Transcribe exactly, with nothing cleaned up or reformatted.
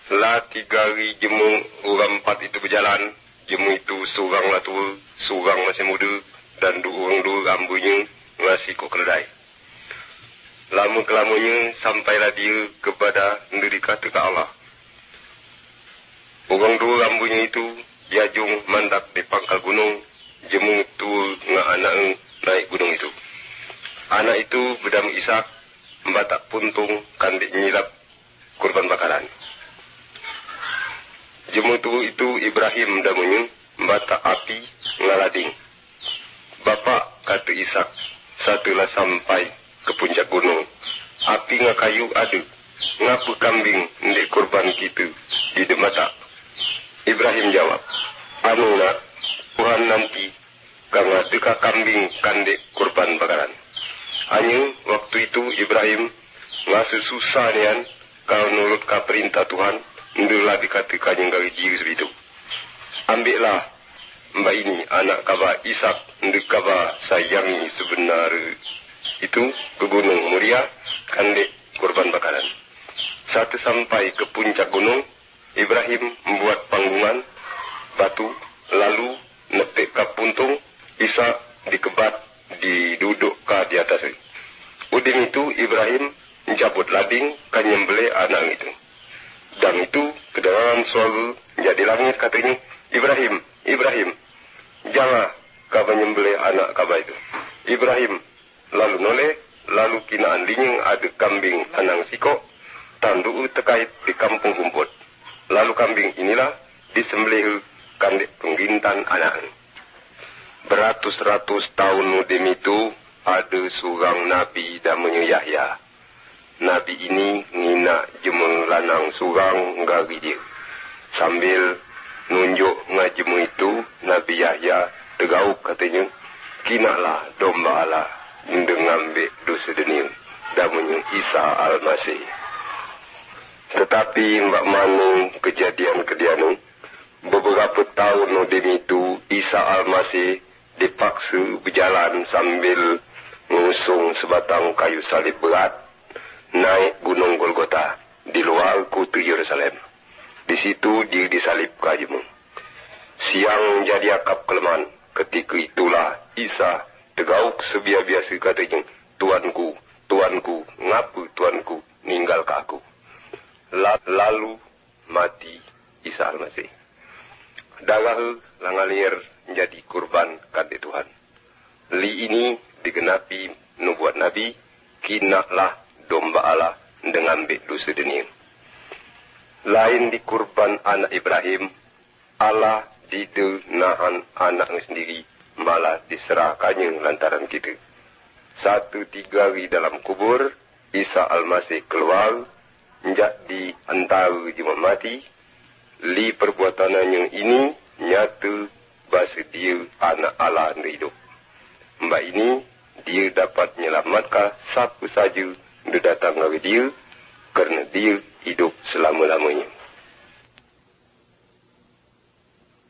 Lah tiga hari jemu orang empat itu berjalan. Jemu itu seorang lah tua, seorang masih muda, dan dua orang dua rambunya masih kok keledai. Lama kelamanya sampailah dia kepada negeri kata ke Allah. Orang dua rambunya itu jajung mandak di pangkal gunung. Jemu tua dengan anak naik gunung itu. Anak itu bernama Ishak, membatak puntung kandik nyilap kurban bakaran. Jemu tua itu Ibrahim namanya, membatak api ngalading. Bapak kata Ishak, satulah sampai ke puncak gunung. Api ngakayu ada, ngapa kambing ndek kurban kita di demata? Ibrahim jawab, anu nak, Tuhan nanti kang adeka kambing kandek kurban bakaran. Hanya waktu itu Ibrahim ngasa susah nian kalau nurut ka perintah Tuhan, ndelah dikatakan yang gari jiwa sebegitu. Ambillah mbak ini anak kaba Ishak ndek kaba sayangi sebenar itu ke gunung Muria kandek kurban bakaran. Satu sampai ke puncak gunung, Ibrahim membuat panggungan batu, lalu nepek ke puntung, Ishak dikebat, diduduk ke di atas. Udin itu Ibrahim mencabut lading, kan nyembelih anak itu. Dan itu kedengaran suara jadi langit katanya, Ibrahim, Ibrahim, jangan kau menyembelih anak kau itu. Ibrahim lalu noleh, lalu kinaan linyeng ada kambing lanang sikok, tandu terkait di kampung rumput. Lalu kambing inilah disembelih kandek penggintan anak. Beratus-ratus tahun mudim itu ada seorang Nabi namanya Yahya. Nabi ini ngina jemeng lanang seorang ngari dia. Sambil nunjuk ngajemu itu, Nabi Yahya tegauk katanya, kinalah domba Allah ndengambe dosa dunia. Namanya Isa Al-Masih. Tetapi mbak manu kejadian-kejadian beberapa tahun mudim itu Isa Al-Masih dipaksa berjalan sambil mengusung sebatang kayu salib berat naik gunung Golgota di luar kota Yerusalem. Di situ dia disalibkan jemu. Siang jadi akap kelemahan. Ketika itulah Isa tegauk sebiasa-biasa katanya, Tuanku, Tuanku, ngapa Tuanku ninggal ke aku? Lalu mati Isa Al-Masih. Darah langalir menjadi kurban kandek Tuhan. Li ini digenapi nubuat Nabi, kinaklah domba Allah dengan bek dosa dunia. Lain di kurban anak Ibrahim, Allah tidak nahan anaknya sendiri, malah diserahkannya lantaran kita. Satu tiga hari dalam kubur, Isa Al-Masih keluar, njak di antara jemaat mati. Li perbuatannya ini nyata bahasa dia anak Allah yang hidup. Mbak ini dia dapat menyelamatkan siapa saja yang datang dari dia, kerana dia hidup selama-lamanya.